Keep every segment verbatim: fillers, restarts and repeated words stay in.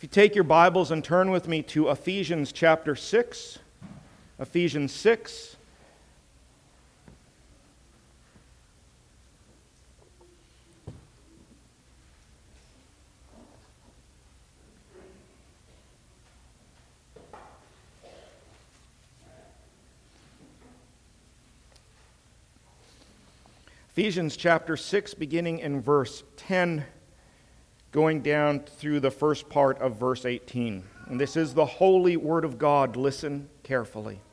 If you take your Bibles and turn with me to Ephesians chapter six, Ephesians six. Ephesians chapter six, beginning in verse ten, going down through the first part of verse eighteen. And this is the holy word of God. Listen carefully.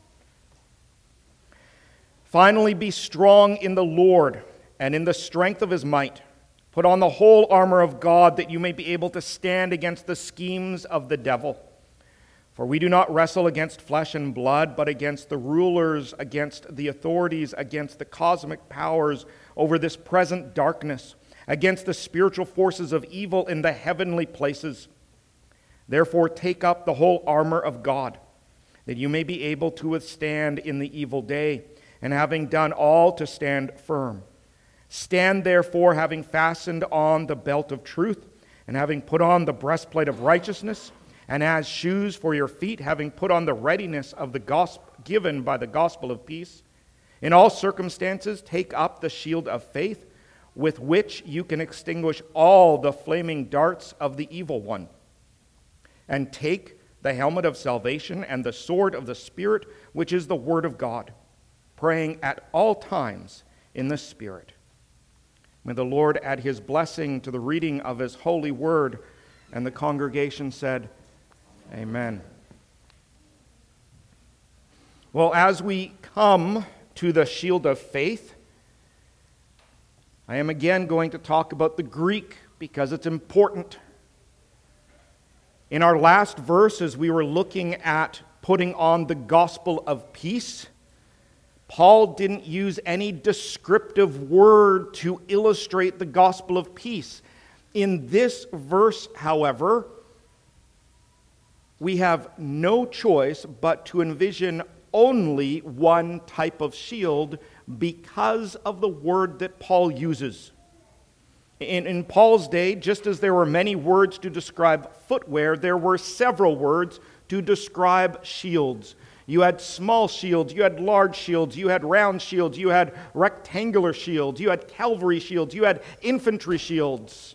Finally, be strong in the Lord and in the strength of his might. Put on the whole armor of God, that you may be able to stand against the schemes of the devil. For we do not wrestle against flesh and blood, but against the rulers, against the authorities, against the cosmic powers over this present darkness, against the spiritual forces of evil in the heavenly places. Therefore, take up the whole armor of God, that you may be able to withstand in the evil day, and having done all, to stand firm. Stand therefore, having fastened on the belt of truth, and having put on the breastplate of righteousness, and as shoes for your feet, having put on the readiness of the gospel given by the gospel of peace. In all circumstances, take up the shield of faith, with which you can extinguish all the flaming darts of the evil one. And take the helmet of salvation and the sword of the Spirit, which is the word of God, praying at all times in the Spirit. May the Lord add his blessing to the reading of his holy word. And the congregation said, Amen. Well, as we come to the shield of faith, I am again going to talk about the Greek because it's important. In our last verse, as we were looking at putting on the gospel of peace, Paul didn't use any descriptive word to illustrate the gospel of peace. In this verse, however, we have no choice but to envision only one type of shield because of the word that Paul uses. In, in Paul's day, just as there were many words to describe footwear, there were several words to describe shields. You had small shields, you had large shields, you had round shields, you had rectangular shields, you had cavalry shields, you had infantry shields.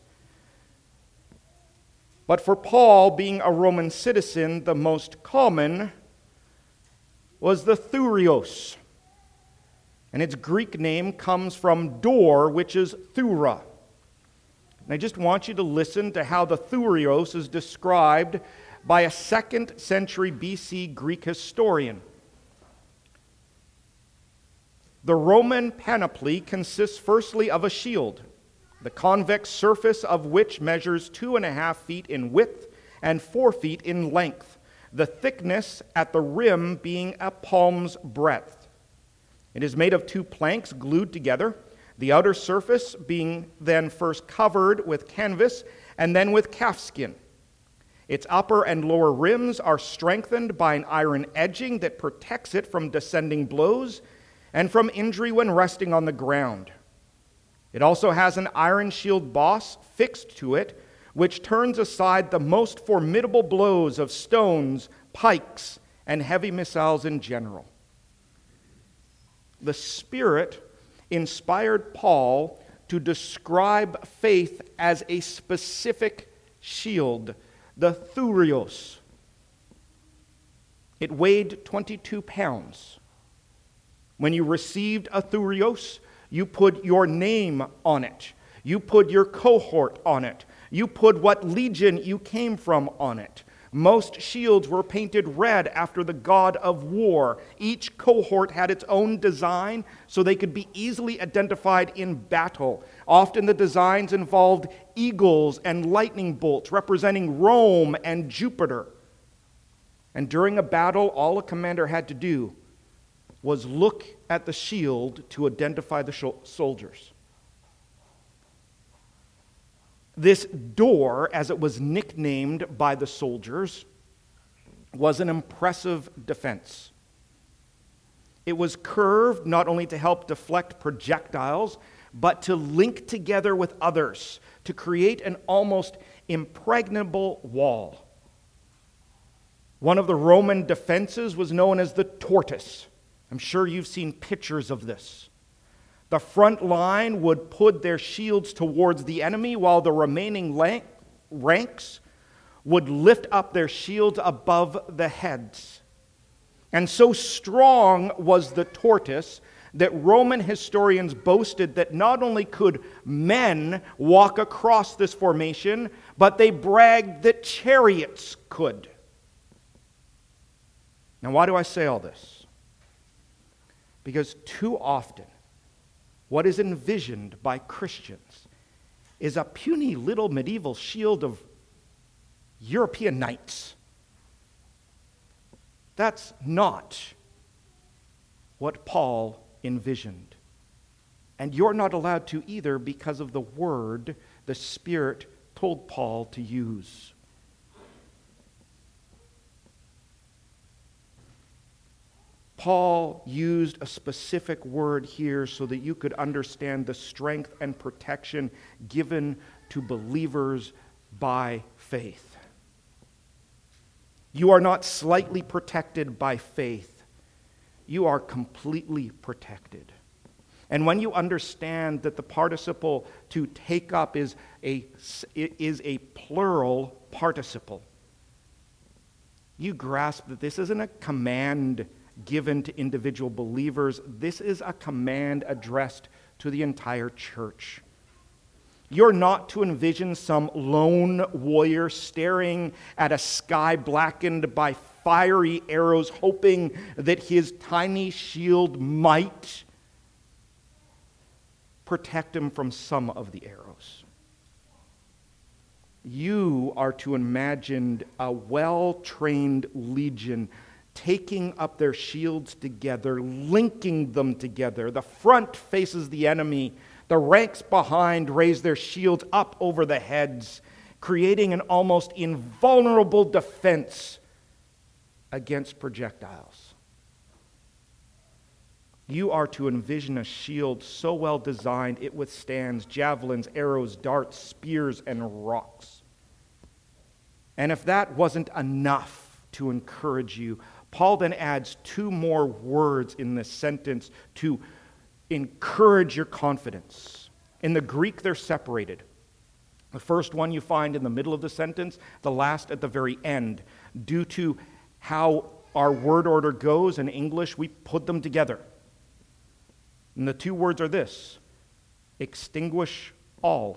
But for Paul, being a Roman citizen, the most common was the thurios. And its Greek name comes from door, which is thura. And I just want you to listen to how the thurios is described by a second century B C Greek historian. The Roman panoply consists firstly of a shield, the convex surface of which measures two and a half feet in width and four feet in length, the thickness at the rim being a palm's breadth. It is made of two planks glued together, the outer surface being then first covered with canvas and then with calfskin. Its upper and lower rims are strengthened by an iron edging that protects it from descending blows and from injury when resting on the ground. It also has an iron shield boss fixed to it, which turns aside the most formidable blows of stones, pikes, and heavy missiles in general. The Spirit inspired Paul to describe faith as a specific shield, the thurios. It weighed twenty-two pounds. When you received a thurios, you put your name on it. You put your cohort on it. You put what legion you came from on it. Most shields were painted red after the god of war. Each cohort had its own design so they could be easily identified in battle. Often the designs involved eagles and lightning bolts representing Rome and Jupiter. And during a battle, all a commander had to do was look at the shield to identify the sh- soldiers. This door, as it was nicknamed by the soldiers, was an impressive defense. It was curved not only to help deflect projectiles, but to link together with others, to create an almost impregnable wall. One of the Roman defenses was known as the tortoise. I'm sure you've seen pictures of this. The front line would put their shields towards the enemy, while the remaining ranks would lift up their shields above the heads. And so strong was the tortoise that Roman historians boasted that not only could men walk across this formation, but they bragged that chariots could. Now, why do I say all this? Because too often, what is envisioned by Christians is a puny little medieval shield of European knights. That's not what Paul envisioned. And you're not allowed to either, because of the word the Spirit told Paul to use. Paul used a specific word here so that you could understand the strength and protection given to believers by faith. You are not slightly protected by faith. You are completely protected. And when you understand that the participle to take up is a, is a plural participle, you grasp that this isn't a command given to individual believers. This is a command addressed to the entire church. You're not to envision some lone warrior staring at a sky blackened by fiery arrows, hoping that his tiny shield might protect him from some of the arrows. You are to imagine a well-trained legion taking up their shields together, linking them together. The front faces the enemy. The ranks behind raise their shields up over the heads, creating an almost invulnerable defense against projectiles. You are to envision a shield so well designed it withstands javelins, arrows, darts, spears, and rocks. And if that wasn't enough to encourage you, Paul then adds two more words in this sentence to encourage your confidence. In the Greek, they're separated. The first one you find in the middle of the sentence, the last at the very end. Due to how our word order goes in English, we put them together. And the two words are this: extinguish all.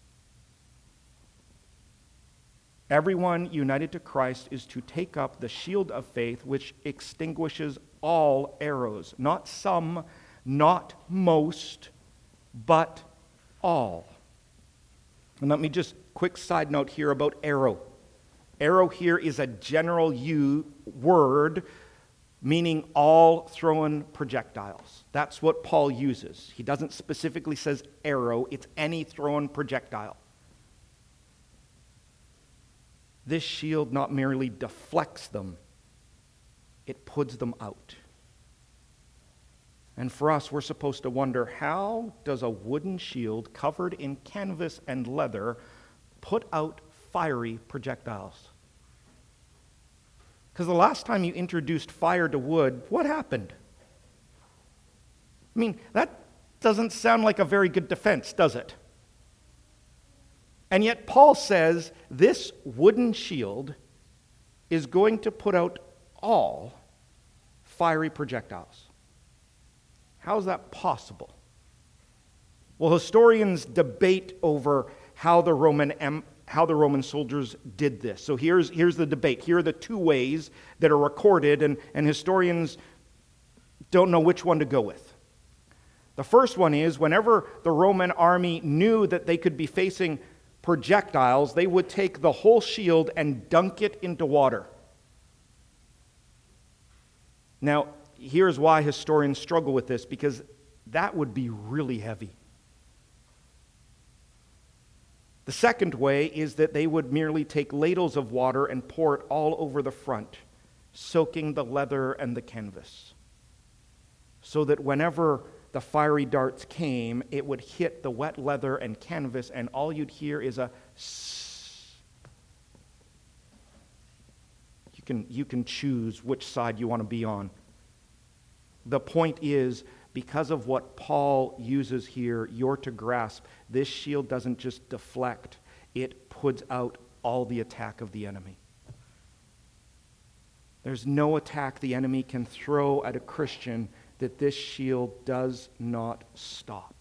Everyone united to Christ is to take up the shield of faith, which extinguishes all arrows. Not some, not most, but all. And let me just, quick side note here about arrow. Arrow here is a general u word meaning all thrown projectiles. That's what Paul uses. He doesn't specifically says arrow, it's any thrown projectile. This shield not merely deflects them, it puts them out. And for us, we're supposed to wonder, how does a wooden shield covered in canvas and leather put out fiery projectiles? Because the last time you introduced fire to wood, what happened? I mean, that doesn't sound like a very good defense, does it? And yet Paul says this wooden shield is going to put out all fiery projectiles. How is that possible? Well, historians debate over how the Roman em- how the Roman soldiers did this. So here's, here's the debate. Here are the two ways that are recorded, and, and historians don't know which one to go with. The first one is, whenever the Roman army knew that they could be facing projectiles, they would take the whole shield and dunk it into water. Now, here's why historians struggle with this, because that would be really heavy. The second way is that they would merely take ladles of water and pour it all over the front, soaking the leather and the canvas, so that whenever the fiery darts came, it would hit the wet leather and canvas, and all you'd hear is a sss. You can, you can choose which side you want to be on. The point is, because of what Paul uses here, you're to grasp this shield doesn't just deflect, it puts out all the attack of the enemy. There's no attack the enemy can throw at a Christian that this shield does not stop.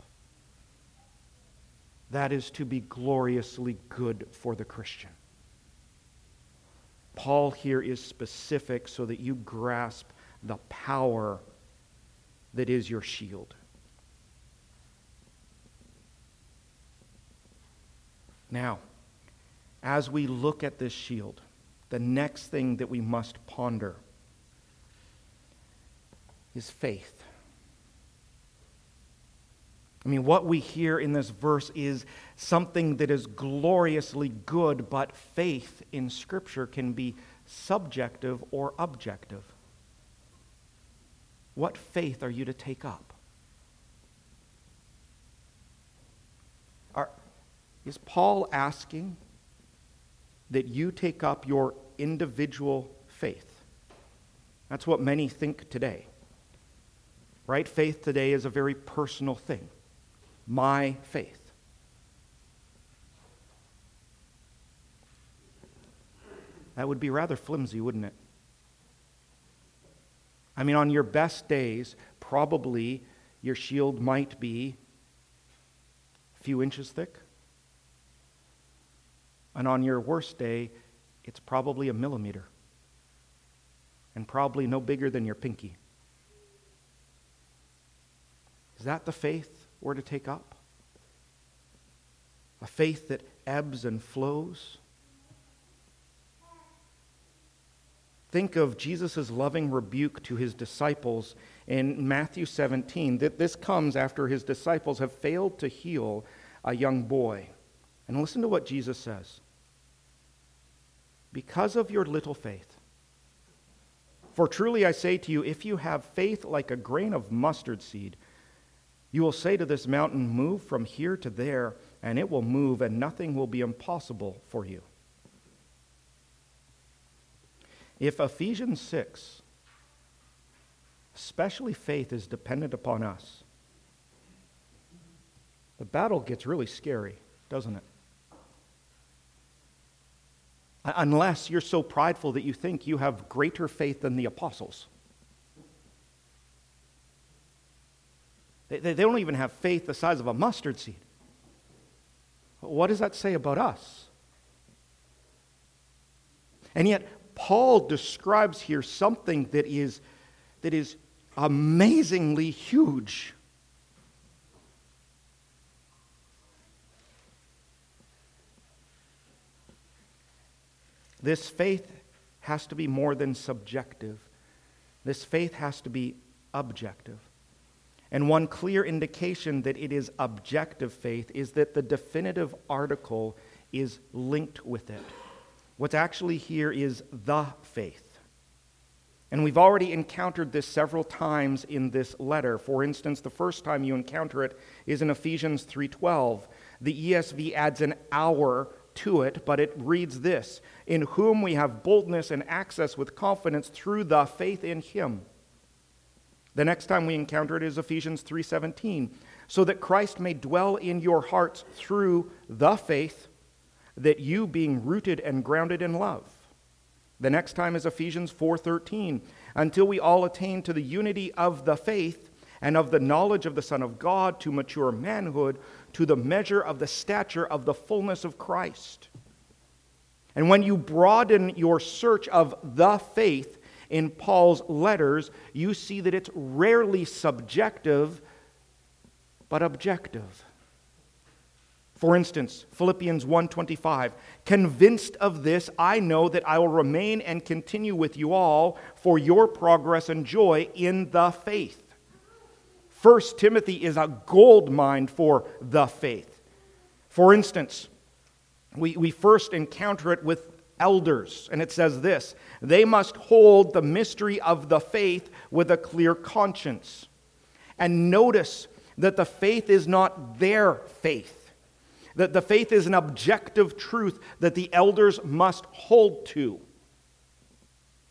That is to be gloriously good for the Christian. Paul here is specific so that you grasp the power that is your shield. Now, as we look at this shield, the next thing that we must ponder is faith. I mean, what we hear in this verse is something that is gloriously good, but faith in Scripture can be subjective or objective. What faith are you to take up? Are, is Paul asking that you take up your individual faith? That's what many think today. Right? Faith today is a very personal thing. My faith. That would be rather flimsy, wouldn't it? I mean, on your best days, probably your shield might be a few inches thick. And on your worst day, it's probably a millimeter. And probably no bigger than your pinky. Is that the faith we're to take up? A faith that ebbs and flows? Think of Jesus' loving rebuke to his disciples in Matthew seventeen, that this comes after his disciples have failed to heal a young boy. And listen to what Jesus says. Because of your little faith. For truly I say to you, if you have faith like a grain of mustard seed, you will say to this mountain, move from here to there, and it will move, and nothing will be impossible for you. If Ephesians six, especially faith, is dependent upon us, the battle gets really scary, doesn't it? Unless you're so prideful that you think you have greater faith than the apostles. They, they don't even have faith the size of a mustard seed. What does that say about us? And yet, Paul describes here something that is, that is amazingly huge. This faith has to be more than subjective. This faith has to be objective. And one clear indication that it is objective faith is that the definitive article is linked with it. What's actually here is the faith. And we've already encountered this several times in this letter. For instance, the first time you encounter it is in Ephesians three twelve. The E S V adds an hour to it, but it reads this: in whom we have boldness and access with confidence through the faith in him. The next time we encounter it is Ephesians three seventeen. So that Christ may dwell in your hearts through the faith, that you being rooted and grounded in love. The next time is Ephesians four thirteen. Until we all attain to the unity of the faith and of the knowledge of the Son of God, to mature manhood, to the measure of the stature of the fullness of Christ. And when you broaden your search of the faith in Paul's letters, you see that it's rarely subjective, but objective. For instance, Philippians one twenty-five, convinced of this, I know that I will remain and continue with you all for your progress and joy in the faith. First Timothy is a gold mine for the faith. For instance, we, we first encounter it with elders, and it says this: they must hold the mystery of the faith with a clear conscience. And notice that the faith is not their faith. That the faith is an objective truth that the elders must hold to.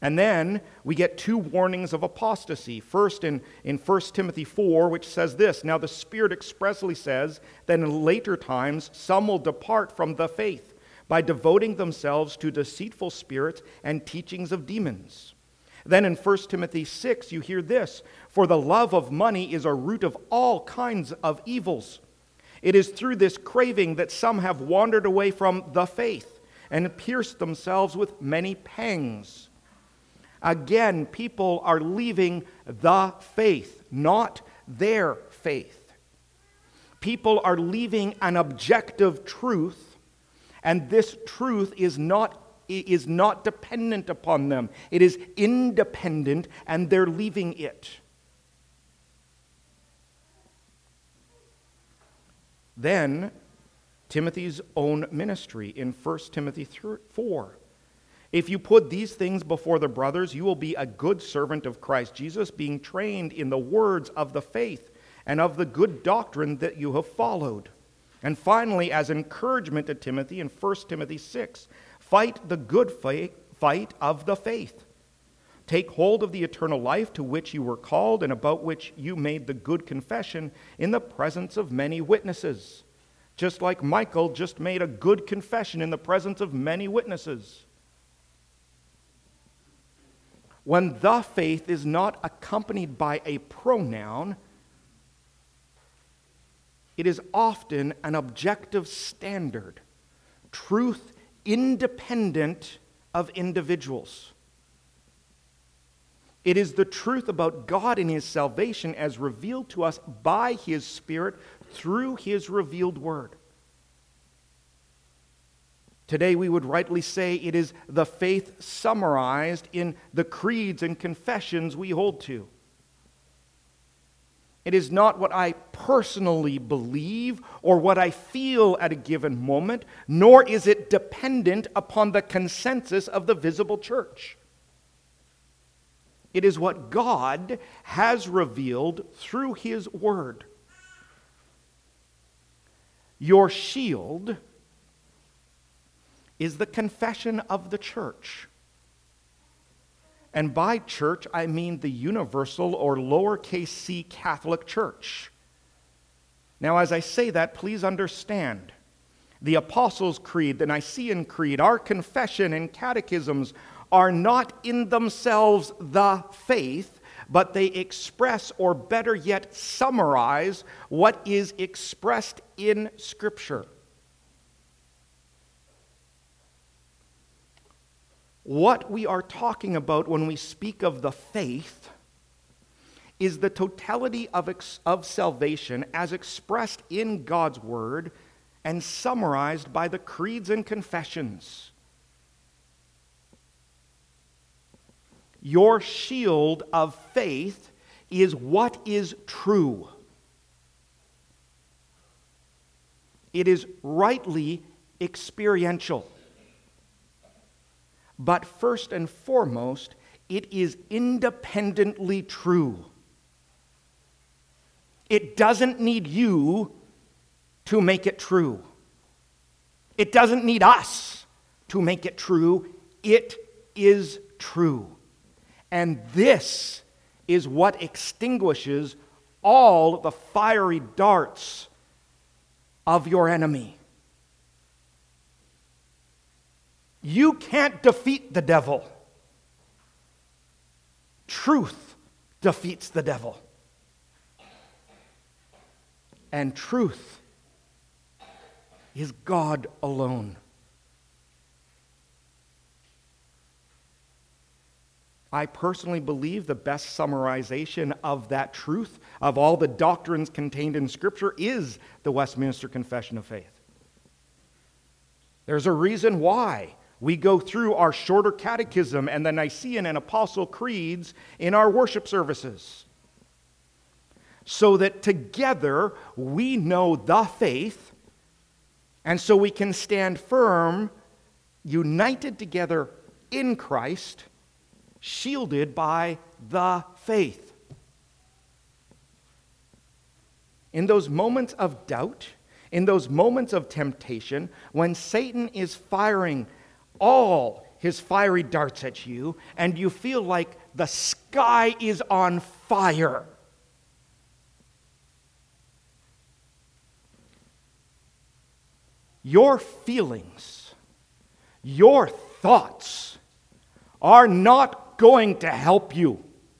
And then we get two warnings of apostasy. First in, in First Timothy four, which says this, "Now the Spirit expressly says that in later times some will depart from the faith by devoting themselves to deceitful spirits and teachings of demons." Then in First Timothy six, you hear this, "For the love of money is a root of all kinds of evils. It is through this craving that some have wandered away from the faith and pierced themselves with many pangs." Again, people are leaving the faith, not their faith. People are leaving an objective truth, and this truth is not, is not dependent upon them. It is independent, and they're leaving it. Then, Timothy's own ministry in First Timothy four. "If you put these things before the brothers, you will be a good servant of Christ Jesus, being trained in the words of the faith and of the good doctrine that you have followed." And finally, as encouragement to Timothy in First Timothy six, "Fight the good fight of the faith. Take hold of the eternal life to which you were called and about which you made the good confession in the presence of many witnesses." Just like Michael just made a good confession in the presence of many witnesses. When the faith is not accompanied by a pronoun, it is often an objective standard, truth independent of individuals. It is the truth about God and His salvation as revealed to us by His Spirit through His revealed Word. Today we would rightly say it is the faith summarized in the creeds and confessions we hold to. It is not what I personally believe or what I feel at a given moment, nor is it dependent upon the consensus of the visible church. It is what God has revealed through His Word. Your shield is the confession of the church. And by church, I mean the universal or lowercase c Catholic Church. Now, as I say that, please understand, the Apostles' Creed, the Nicene Creed, our confession and catechisms are not in themselves the faith, but they express, or better yet, summarize what is expressed in Scripture. What we are talking about when we speak of the faith is the totality of, ex- of salvation as expressed in God's Word and summarized by the creeds and confessions. Your shield of faith is what is true. It is rightly experiential. But first and foremost, it is independently true. It doesn't need you to make it true. It doesn't need us to make it true. It is true. And this is what extinguishes all the fiery darts of your enemy. You can't defeat the devil. Truth defeats the devil. And truth is God alone. I personally believe the best summarization of that truth, of all the doctrines contained in Scripture, is the Westminster Confession of Faith. There's a reason why we go through our shorter catechism and the Nicene and Apostle creeds in our worship services, so that together we know the faith, and so we can stand firm, united together in Christ, shielded by the faith. In those moments of doubt, in those moments of temptation, when Satan is firing all his fiery darts at you, and you feel like the sky is on fire. Your feelings, your thoughts are not going to help you.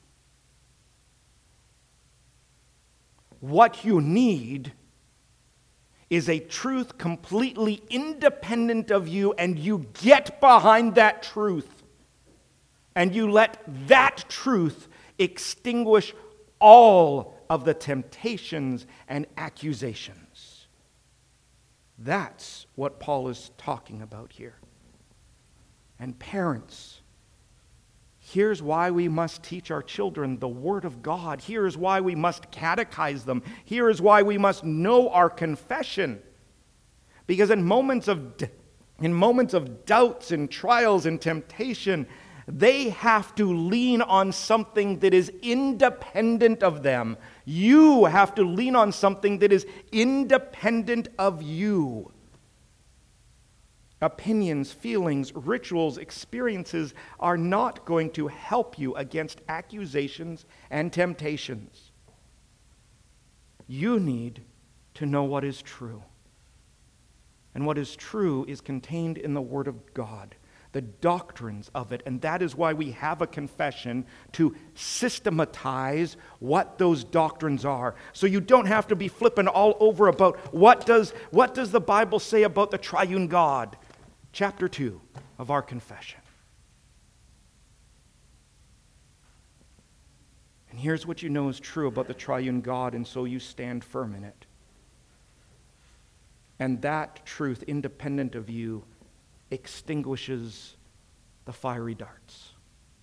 What you need is a truth completely independent of you, and you get behind that truth, and you let that truth extinguish all of the temptations and accusations. That's what Paul is talking about here. And parents, here's why we must teach our children the Word of God. Here's why we must catechize them. Here is why we must know our confession. Because in moments of in moments of doubts and trials and temptation, they have to lean on something that is independent of them. You have to lean on something that is independent of you. Opinions, feelings, rituals, experiences are not going to help you against accusations and temptations. You need to know what is true. And what is true is contained in the Word of God, the doctrines of it. And that is why we have a confession, to systematize what those doctrines are. So you don't have to be flipping all over about what does, what does the Bible say about the triune God. Chapter two of our confession. And here's what you know is true about the triune God, and so you stand firm in it. And that truth, independent of you, extinguishes the fiery darts.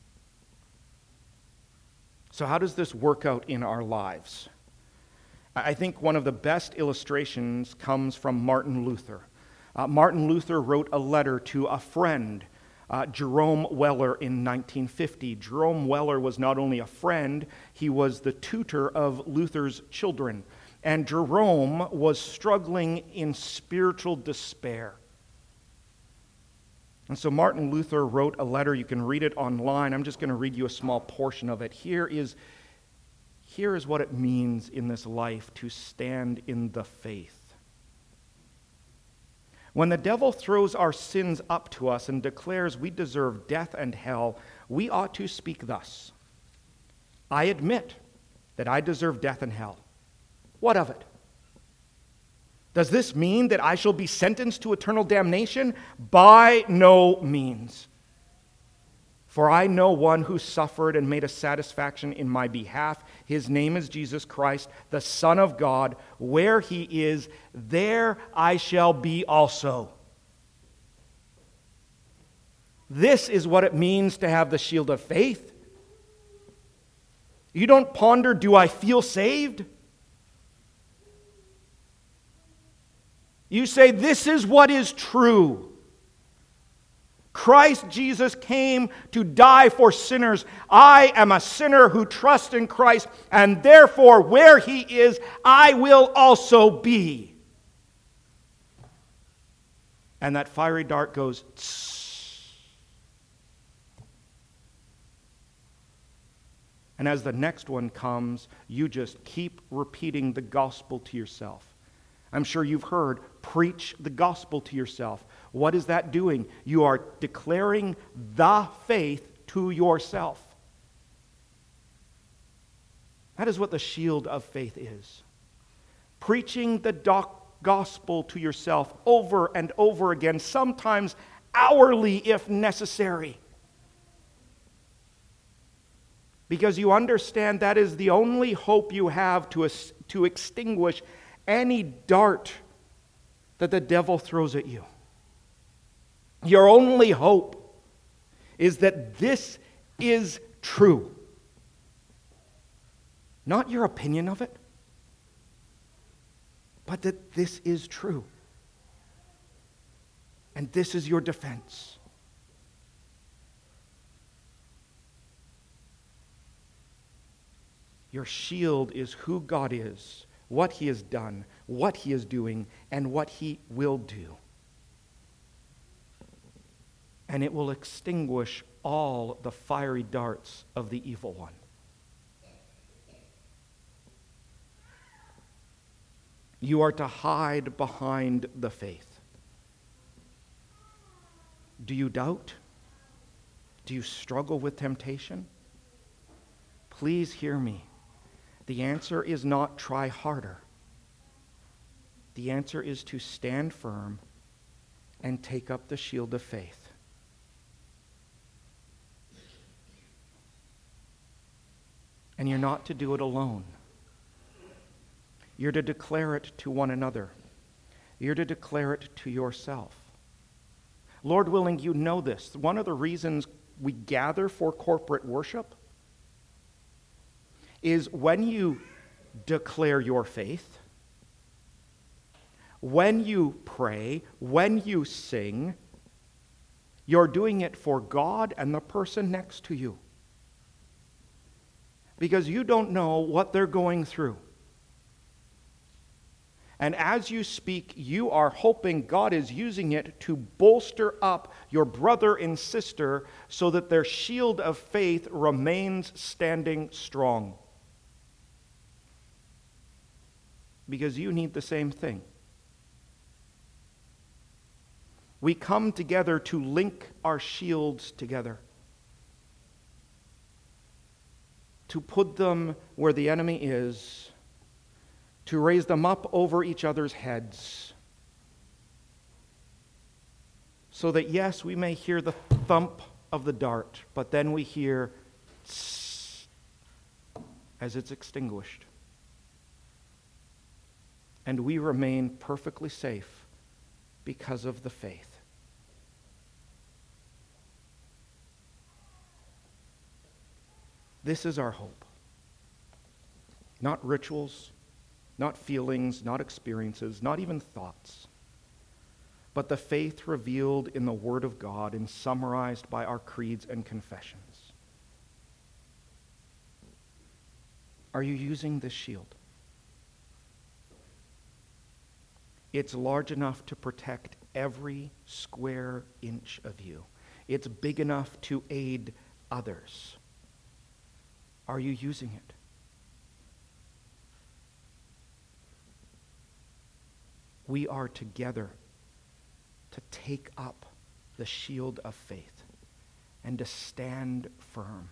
So how does this work out in our lives? I think one of the best illustrations comes from Martin Luther. Uh, Martin Luther wrote a letter to a friend, uh, Jerome Weller, in nineteen fifty. Jerome Weller was not only a friend, he was the tutor of Luther's children. And Jerome was struggling in spiritual despair. And so Martin Luther wrote a letter. You can read it online. I'm just going to read you a small portion of it. Here is, here is what it means in this life to stand in the faith. When the devil throws our sins up to us and declares we deserve death and hell, we ought to speak thus: I admit that I deserve death and hell. What of it? Does this mean that I shall be sentenced to eternal damnation? By no means. For I know one who suffered and made a satisfaction in my behalf. His name is Jesus Christ, the Son of God. Where he is, there I shall be also. This is what it means to have the shield of faith. You don't ponder, do I feel saved? You say, this is what is true. Christ Jesus came to die for sinners. I am a sinner who trusts in Christ, and therefore where he is, I will also be. And that fiery dart goes, tss. And as the next one comes, you just keep repeating the gospel to yourself. I'm sure you've heard, preach the gospel to yourself. What is that doing? You are declaring the faith to yourself. That is what the shield of faith is. Preaching the doc- gospel to yourself over and over again, sometimes hourly if necessary. Because you understand that is the only hope you have to, to extinguish any dart that the devil throws at you. Your only hope is that this is true. Not your opinion of it, but that this is true. And this is your defense. Your shield is who God is, what he has done, what he is doing, and what he will do. and it will extinguish all the fiery darts of the evil one. You are to hide behind the faith. Do you doubt? Do you struggle with temptation? Please hear me. The answer is not try harder. The answer is to stand firm and take up the shield of faith. And you're not to do it alone. You're to declare it to one another. You're to declare it to yourself. Lord willing, you know this. One of the reasons we gather for corporate worship is when you declare your faith, when you pray, when you sing, you're doing it for God and the person next to you. Because you don't know what they're going through. And as you speak, you are hoping God is using it to bolster up your brother and sister so that their shield of faith remains standing strong. Because you need the same thing. We come together to link our shields together, to put them where the enemy is, to raise them up over each other's heads, so that, yes, we may hear the thump of the dart, but then we hear tss as it's extinguished. And we remain perfectly safe because of the faith. This is our hope. Not rituals, not feelings, not experiences, not even thoughts, but the faith revealed in the Word of God and summarized by our creeds and confessions. Are you using this shield? It's large enough to protect every square inch of you. It's big enough to aid others. Are you using it? We are together to take up the shield of faith and to stand firm,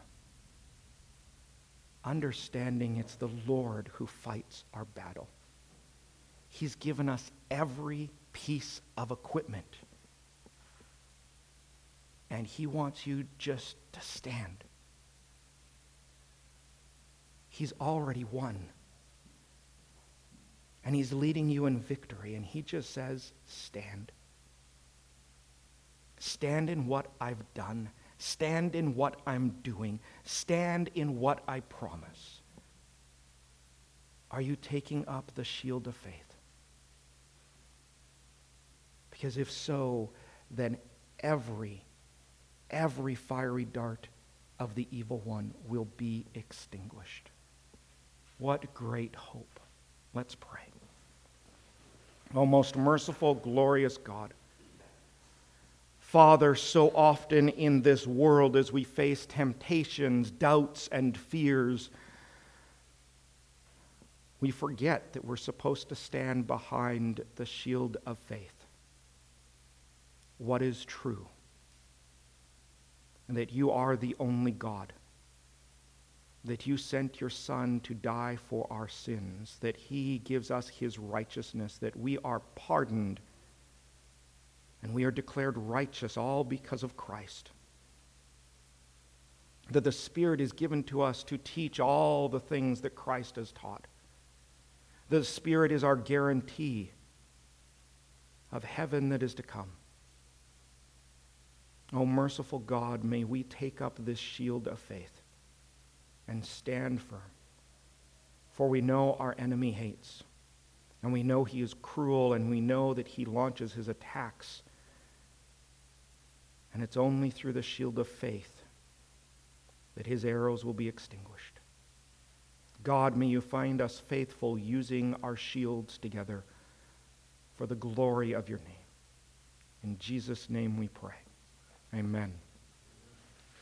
understanding it's the Lord who fights our battle. He's given us every piece of equipment, and He wants you just to stand. He's already won. And He's leading you in victory, and He just says, stand. Stand in what I've done. Stand in what I'm doing. Stand in what I promise. Are you taking up the shield of faith? Because if so, then every, every fiery dart of the evil one will be extinguished. What great hope. Let's pray. O most merciful, glorious God, Father, so often in this world as we face temptations, doubts, and fears, we forget that we're supposed to stand behind the shield of faith. What is true? And that you are the only God. That you sent your Son to die for our sins, that He gives us His righteousness, that we are pardoned, and we are declared righteous all because of Christ. That the Spirit is given to us to teach all the things that Christ has taught. The Spirit is our guarantee of heaven that is to come. O merciful God, may we take up this shield of faith and stand firm. For we know our enemy hates, and we know he is cruel, and we know that he launches his attacks. And it's only through the shield of faith that his arrows will be extinguished. God, may you find us faithful using our shields together for the glory of your name. In Jesus' name we pray. Amen.